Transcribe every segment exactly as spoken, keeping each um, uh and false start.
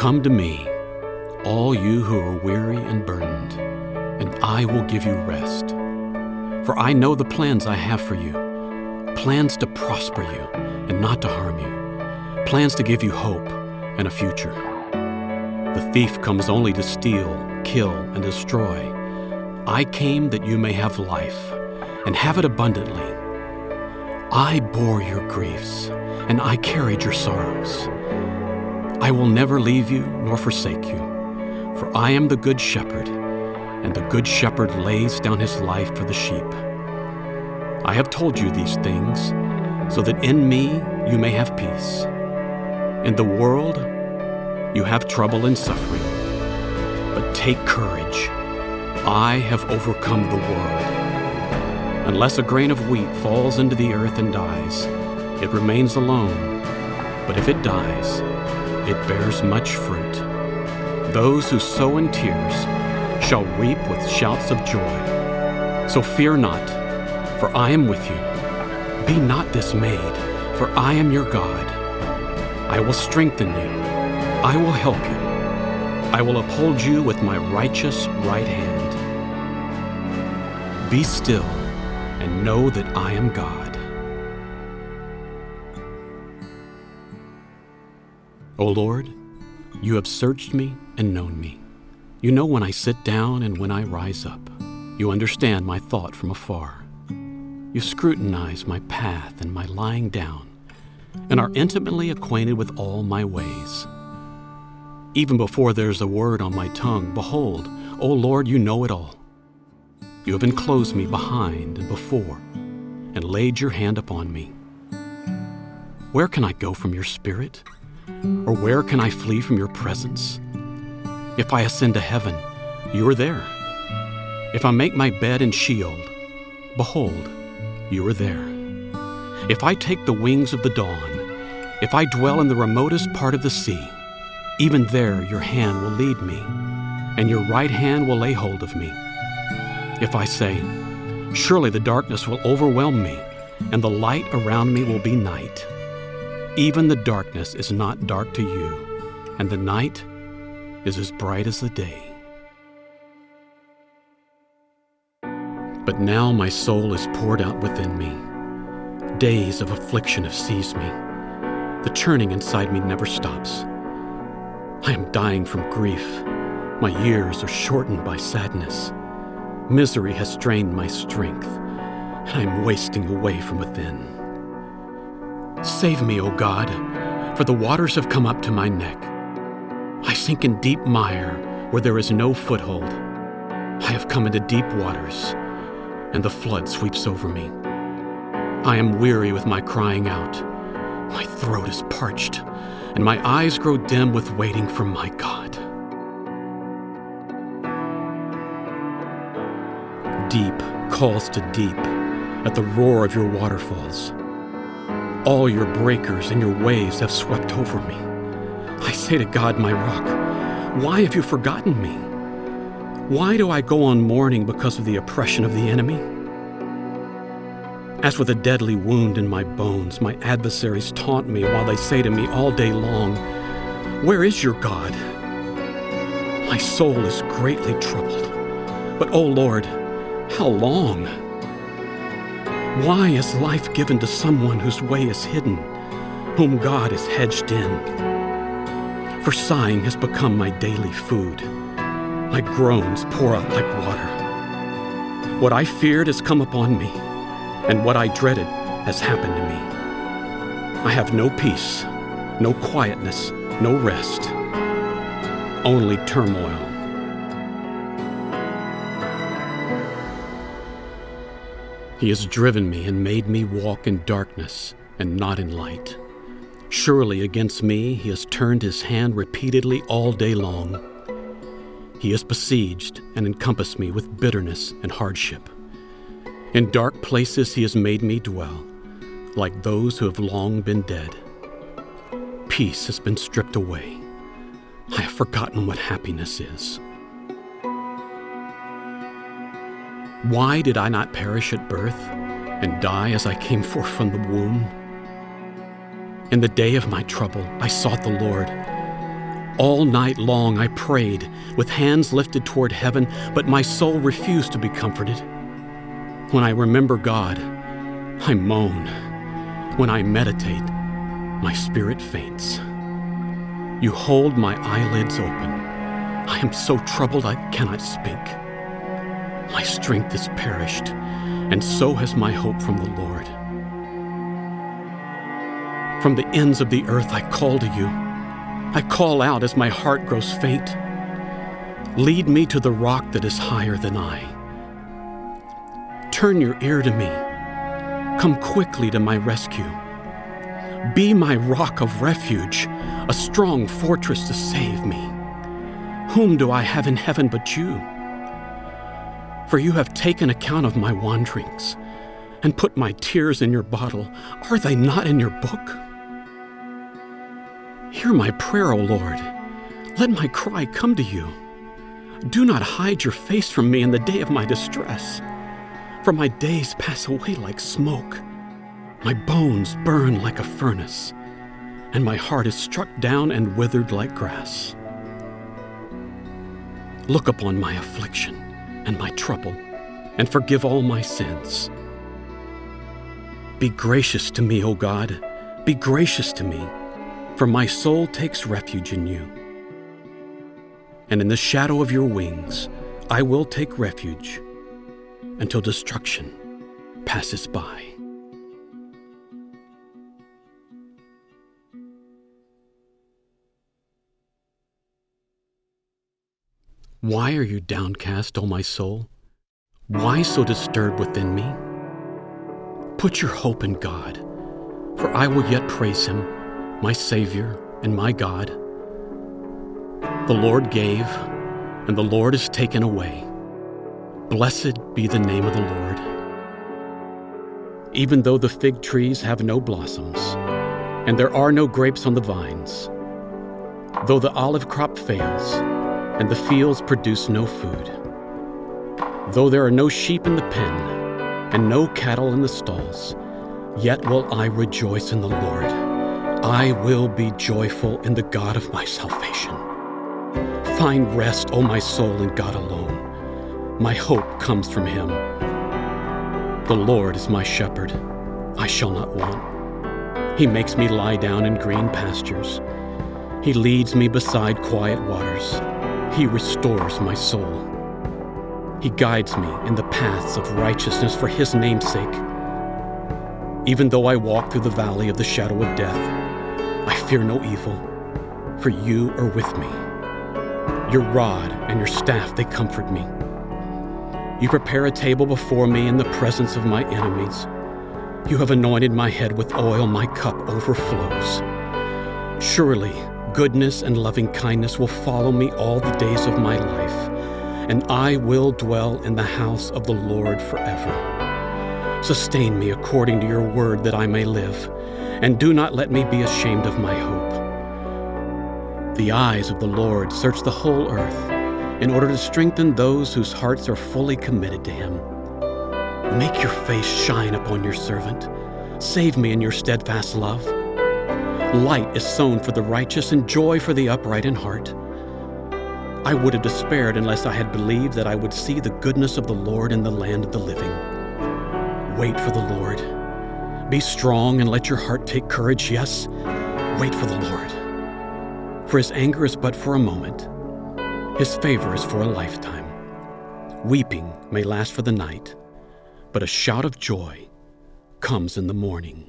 Come to me, all you who are weary and burdened, and I will give you rest. For I know the plans I have for you, plans to prosper you and not to harm you, plans to give you hope and a future. The thief comes only to steal, kill, and destroy. I came that you may have life and have it abundantly. I bore your griefs, and I carried your sorrows. I will never leave you nor forsake you, for I am the good shepherd, and the good shepherd lays down his life for the sheep. I have told you these things, so that in me you may have peace. In the world you have trouble and suffering, but take courage. I have overcome the world. Unless a grain of wheat falls into the earth and dies, it remains alone, but if it dies, it bears much fruit. Those who sow in tears shall reap with shouts of joy. So fear not, for I am with you. Be not dismayed, for I am your God. I will strengthen you. I will help you. I will uphold you with my righteous right hand. Be still and know that I am God. O Lord, you have searched me and known me. You know when I sit down and when I rise up. You understand my thought from afar. You scrutinize my path and my lying down, and are intimately acquainted with all my ways. Even before there's a word on my tongue, behold, O Lord, you know it all. You have enclosed me behind and before, and laid your hand upon me. Where can I go from your spirit? Or where can I flee from your presence? If I ascend to heaven, you are there. If I make my bed in Sheol, behold, you are there. If I take the wings of the dawn, if I dwell in the remotest part of the sea, even there your hand will lead me, and your right hand will lay hold of me. If I say, surely the darkness will overwhelm me, and the light around me will be night. Even the darkness is not dark to you, and the night is as bright as the day. But now my soul is poured out within me. Days of affliction have seized me. The churning inside me never stops. I am dying from grief. My years are shortened by sadness. Misery has strained my strength, and I am wasting away from within. Save me, O God, for the waters have come up to my neck. I sink in deep mire where there is no foothold. I have come into deep waters, and the flood sweeps over me. I am weary with my crying out. My throat is parched, and my eyes grow dim with waiting for my God. Deep calls to deep at the roar of your waterfalls. All your breakers and your waves have swept over me. I say to God, my rock, why have you forgotten me? Why do I go on mourning because of the oppression of the enemy? As with a deadly wound in my bones, my adversaries taunt me while they say to me all day long, where is your God? My soul is greatly troubled. But, O Lord, how long? Why is life given to someone whose way is hidden, whom God has hedged in? For sighing has become my daily food. My groans pour out like water. What I feared has come upon me, and what I dreaded has happened to me. I have no peace, no quietness, no rest, only turmoil. He has driven me and made me walk in darkness and not in light. Surely against me he has turned his hand repeatedly all day long. He has besieged and encompassed me with bitterness and hardship. In dark places he has made me dwell, like those who have long been dead. Peace has been stripped away. I have forgotten what happiness is. Why did I not perish at birth and die as I came forth from the womb? In the day of my trouble, I sought the Lord. All night long I prayed, with hands lifted toward heaven, but my soul refused to be comforted. When I remember God, I moan. When I meditate, my spirit faints. You hold my eyelids open. I am so troubled I cannot speak. My strength is perished, and so has my hope from the Lord. From the ends of the earth I call to you. I call out as my heart grows faint. Lead me to the rock that is higher than I. Turn your ear to me. Come quickly to my rescue. Be my rock of refuge, a strong fortress to save me. Whom do I have in heaven but you? For you have taken account of my wanderings and put my tears in your bottle. Are they not in your book? Hear my prayer, O Lord. Let my cry come to you. Do not hide your face from me in the day of my distress, for my days pass away like smoke. My bones burn like a furnace, and my heart is struck down and withered like grass. Look upon my affliction and my trouble, and forgive all my sins. Be gracious to me, O God, be gracious to me, for my soul takes refuge in you. And in the shadow of your wings I will take refuge until destruction passes by. Why are you downcast, O my soul? Why so disturbed within me? Put your hope in God, for I will yet praise him, my Savior and my God. The Lord gave, and the Lord has taken away. Blessed be the name of the Lord. Even though the fig trees have no blossoms, and there are no grapes on the vines, though the olive crop fails, and the fields produce no food, though there are no sheep in the pen, and no cattle in the stalls, yet will I rejoice in the Lord. I will be joyful in the God of my salvation. Find rest, O my soul, in God alone. My hope comes from him. The Lord is my shepherd. I shall not want. He makes me lie down in green pastures. He leads me beside quiet waters. He restores my soul. He guides me in the paths of righteousness for his name's sake. Even though I walk through the valley of the shadow of death, I fear no evil, for you are with me. Your rod and your staff, they comfort me. You prepare a table before me in the presence of my enemies. You have anointed my head with oil, my cup overflows. Surely goodness and loving kindness will follow me all the days of my life, and I will dwell in the house of the Lord forever. Sustain me according to your word that I may live, and do not let me be ashamed of my hope. The eyes of the Lord search the whole earth in order to strengthen those whose hearts are fully committed to him. Make your face shine upon your servant. Save me in your steadfast love. Light is sown for the righteous and joy for the upright in heart. I would have despaired unless I had believed that I would see the goodness of the Lord in the land of the living. Wait for the Lord. Be strong and let your heart take courage. Yes, wait for the Lord. For his anger is but for a moment. His favor is for a lifetime. Weeping may last for the night, but a shout of joy comes in the morning.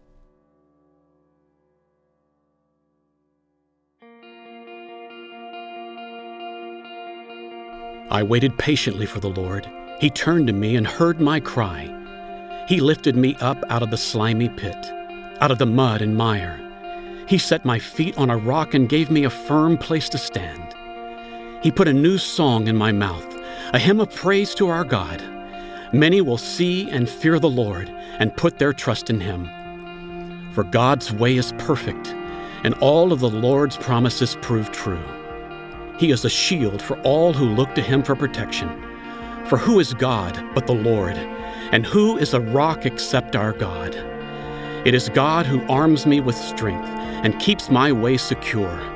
I waited patiently for the Lord. He turned to me and heard my cry. He lifted me up out of the slimy pit, out of the mud and mire. He set my feet on a rock and gave me a firm place to stand. He put a new song in my mouth, a hymn of praise to our God. Many will see and fear the Lord and put their trust in him. For God's way is perfect, and all of the Lord's promises prove true. He is a shield for all who look to him for protection. For who is God but the Lord? And who is a rock except our God? It is God who arms me with strength and keeps my way secure.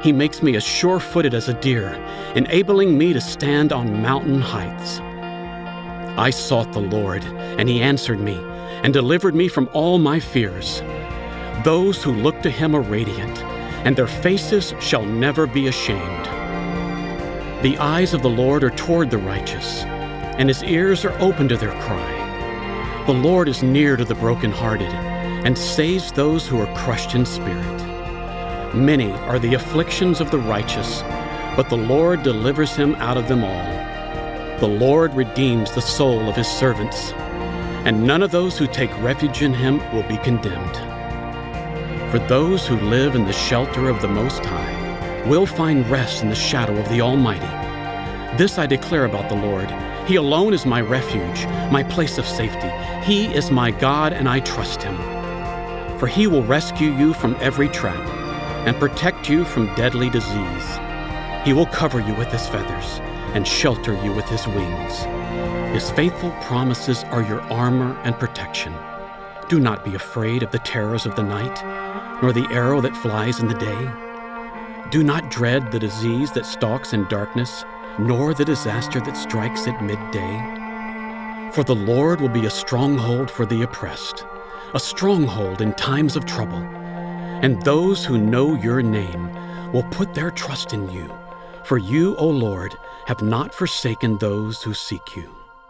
He makes me as sure-footed as a deer, enabling me to stand on mountain heights. I sought the Lord, and he answered me, and delivered me from all my fears. Those who look to him are radiant, and their faces shall never be ashamed. The eyes of the Lord are toward the righteous, and his ears are open to their cry. The Lord is near to the brokenhearted, and saves those who are crushed in spirit. Many are the afflictions of the righteous, but the Lord delivers him out of them all. The Lord redeems the soul of his servants, and none of those who take refuge in him will be condemned. For those who live in the shelter of the Most High will find rest in the shadow of the Almighty. This I declare about the Lord. He alone is my refuge, my place of safety. He is my God, and I trust him. For he will rescue you from every trap and protect you from deadly disease. He will cover you with his feathers and shelter you with his wings. His faithful promises are your armor and protection. Do not be afraid of the terrors of the night, nor the arrow that flies in the day. Do not dread the disease that stalks in darkness, nor the disaster that strikes at midday. For the Lord will be a stronghold for the oppressed, a stronghold in times of trouble. And those who know your name will put their trust in you. For you, O Lord, have not forsaken those who seek you.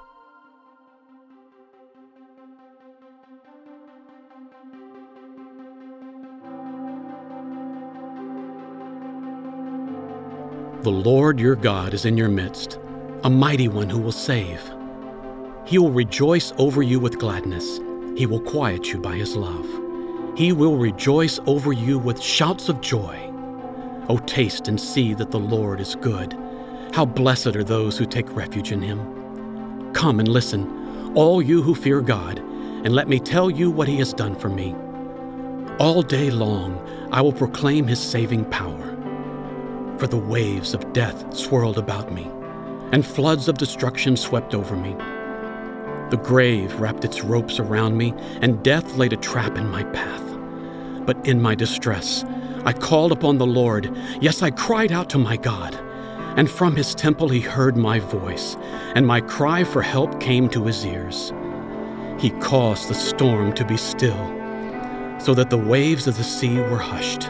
The Lord your God is in your midst, a mighty one who will save. He will rejoice over you with gladness. He will quiet you by his love. He will rejoice over you with shouts of joy. O taste and see that the Lord is good. How blessed are those who take refuge in him. Come and listen, all you who fear God, and let me tell you what he has done for me. All day long I will proclaim his saving power. For the waves of death swirled about me, and floods of destruction swept over me. The grave wrapped its ropes around me, and death laid a trap in my path. But in my distress, I called upon the Lord. Yes, I cried out to my God. And from his temple he heard my voice, and my cry for help came to his ears. He caused the storm to be still, so that the waves of the sea were hushed.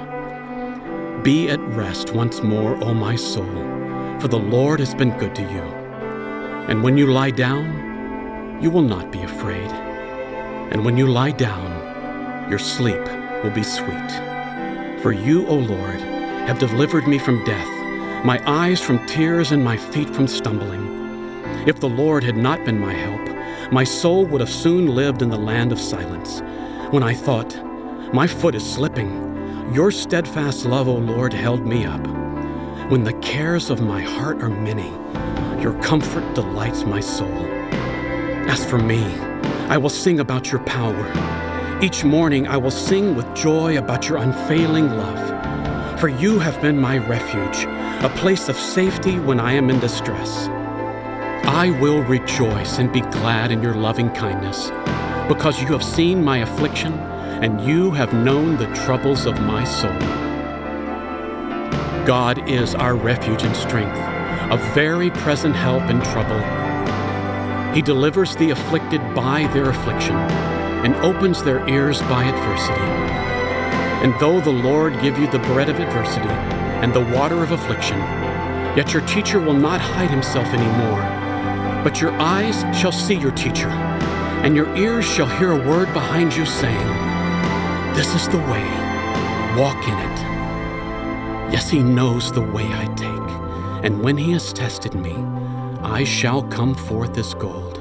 Be at rest once more, O my soul, for the Lord has been good to you. And when you lie down, you will not be afraid. And when you lie down, your sleep will be sweet. For you, O Lord, have delivered me from death, my eyes from tears and my feet from stumbling. If the Lord had not been my help, my soul would have soon lived in the land of silence. When I thought, my foot is slipping, your steadfast love, O Lord, held me up. When the cares of my heart are many, your comfort delights my soul. As for me, I will sing about your power. Each morning I will sing with joy about your unfailing love. For you have been my refuge, a place of safety when I am in distress. I will rejoice and be glad in your loving kindness, because you have seen my affliction, and you have known the troubles of my soul. God is our refuge and strength, a very present help in trouble. He delivers the afflicted by their affliction, and opens their ears by adversity. And though the Lord give you the bread of adversity and the water of affliction, yet your teacher will not hide himself anymore, but your eyes shall see your teacher, and your ears shall hear a word behind you saying, this is the way, walk in it. Yes, he knows the way I take, and when he has tested me, I shall come forth as gold.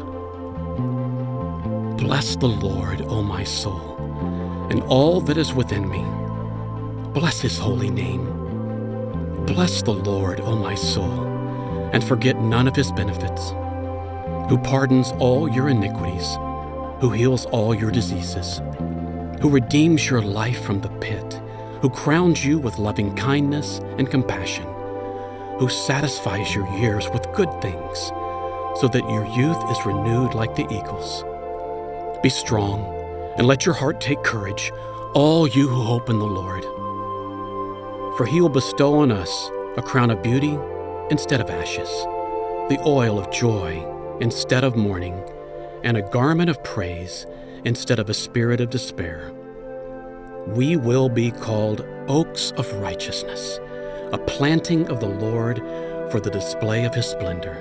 Bless the Lord, O my soul, and all that is within me. Bless his holy name. Bless the Lord, O my soul, and forget none of his benefits, who pardons all your iniquities, who heals all your diseases, who redeems your life from the pit, who crowns you with loving kindness and compassion, who satisfies your years with good things, so that your youth is renewed like the eagles. Be strong, and let your heart take courage, all you who hope in the Lord. For he will bestow on us a crown of beauty instead of ashes, the oil of joy instead of mourning, and a garment of praise instead of a spirit of despair. We will be called oaks of righteousness, a planting of the Lord for the display of his splendor.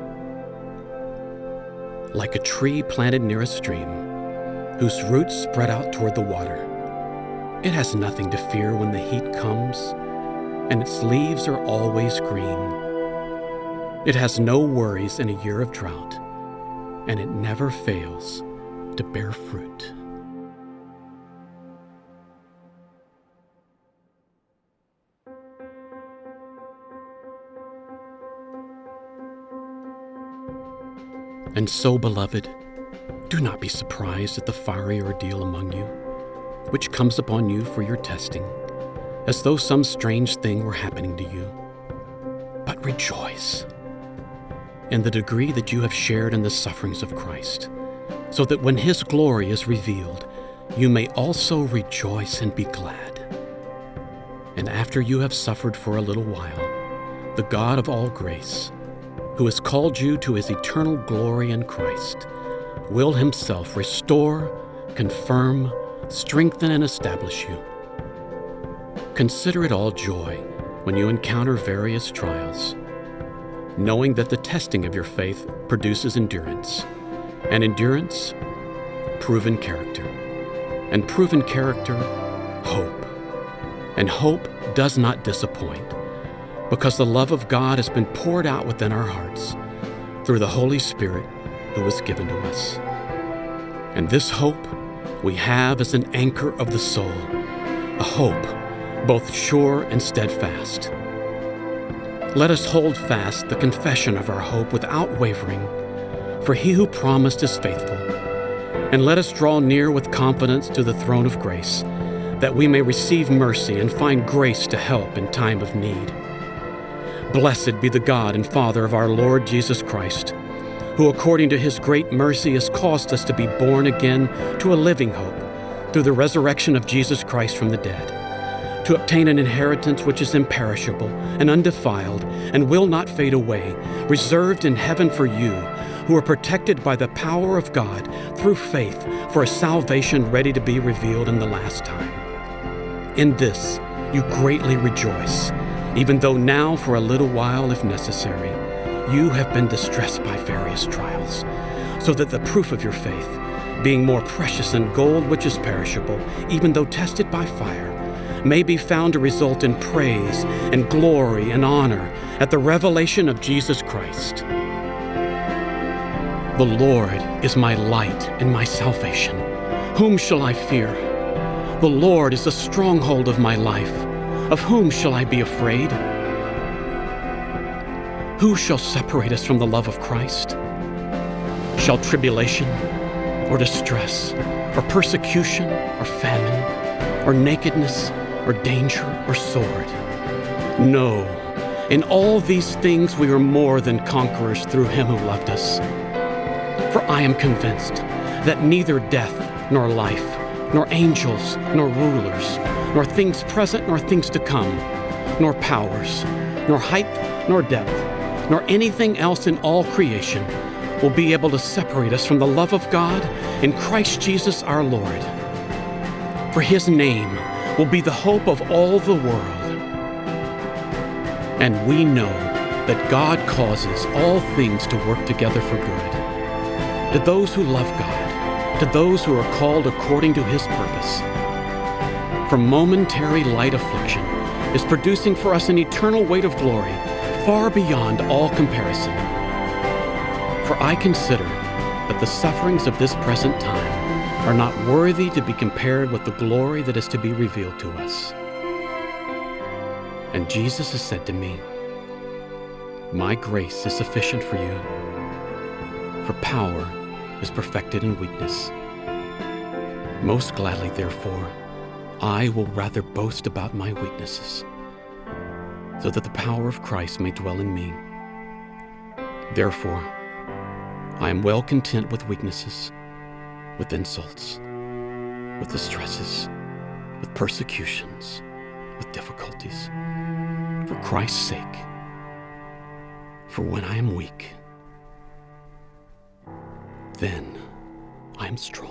Like a tree planted near a stream, whose roots spread out toward the water, it has nothing to fear when the heat comes, and its leaves are always green. It has no worries in a year of drought, and it never fails to bear fruit. And so, beloved, do not be surprised at the fiery ordeal among you, which comes upon you for your testing, as though some strange thing were happening to you. But rejoice in the degree that you have shared in the sufferings of Christ, so that when his glory is revealed, you may also rejoice and be glad. And after you have suffered for a little while, the God of all grace, who has called you to his eternal glory in Christ, will himself restore, confirm, strengthen, and establish you. Consider it all joy when you encounter various trials, knowing that the testing of your faith produces endurance, and endurance, proven character, and proven character, hope. And hope does not disappoint, because the love of God has been poured out within our hearts through the Holy Spirit who was given to us. And this hope we have as an anchor of the soul, a hope both sure and steadfast. Let us hold fast the confession of our hope without wavering, for he who promised is faithful. And let us draw near with confidence to the throne of grace, that we may receive mercy and find grace to help in time of need. Blessed be the God and Father of our Lord Jesus Christ, who according to his great mercy has caused us to be born again to a living hope through the resurrection of Jesus Christ from the dead, to obtain an inheritance which is imperishable and undefiled and will not fade away, reserved in heaven for you, who are protected by the power of God through faith for a salvation ready to be revealed in the last time. In this you greatly rejoice, even though now for a little while, if necessary, you have been distressed by various trials, so that the proof of your faith, being more precious than gold which is perishable, even though tested by fire, may be found to result in praise and glory and honor at the revelation of Jesus Christ. The Lord is my light and my salvation. Whom shall I fear? The Lord is the stronghold of my life. Of whom shall I be afraid? Who shall separate us from the love of Christ? Shall tribulation, or distress, or persecution, or famine, or nakedness, or danger, or sword? No, in all these things we are more than conquerors through him who loved us. For I am convinced that neither death, nor life, nor angels, nor rulers, nor things present, nor things to come, nor powers, nor height, nor depth, nor anything else in all creation will be able to separate us from the love of God in Christ Jesus our Lord. For his name will be the hope of all the world. And we know that God causes all things to work together for good, to those who love God, to those who are called according to his purpose. For momentary light affliction is producing for us an eternal weight of glory far beyond all comparison. For I consider that the sufferings of this present time are not worthy to be compared with the glory that is to be revealed to us. And Jesus has said to me, my grace is sufficient for you, for power is perfected in weakness. Most gladly, therefore, I will rather boast about my weaknesses, so that the power of Christ may dwell in me. Therefore, I am well content with weaknesses, with insults, with distresses, with persecutions, with difficulties, for Christ's sake. For when I am weak, then I am strong.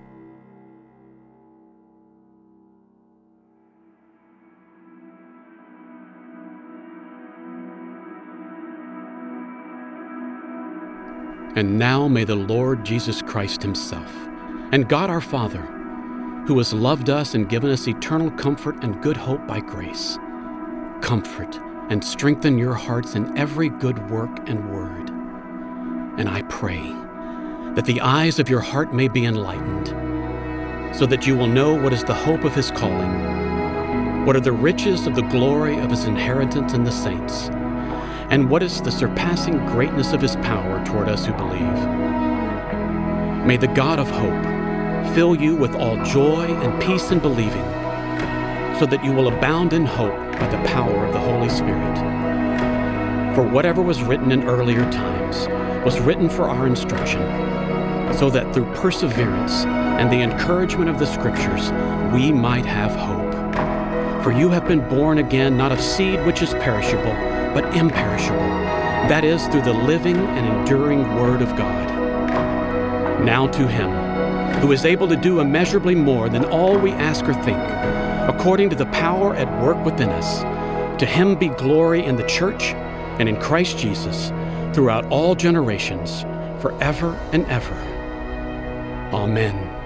And now may the Lord Jesus Christ himself, and God our Father, who has loved us and given us eternal comfort and good hope by grace, comfort and strengthen your hearts in every good work and word. And I pray that the eyes of your heart may be enlightened, so that you will know what is the hope of his calling, what are the riches of the glory of his inheritance in the saints, and what is the surpassing greatness of his power toward us who believe. May the God of hope fill you with all joy and peace in believing, so that you will abound in hope by the power of the Holy Spirit. For whatever was written in earlier times was written for our instruction, so that through perseverance and the encouragement of the Scriptures we might have hope. For you have been born again, not of seed which is perishable, but imperishable, that is, through the living and enduring Word of God. Now to him who is able to do immeasurably more than all we ask or think, according to the power at work within us, to him be glory in the church and in Christ Jesus throughout all generations, forever and ever. Amen.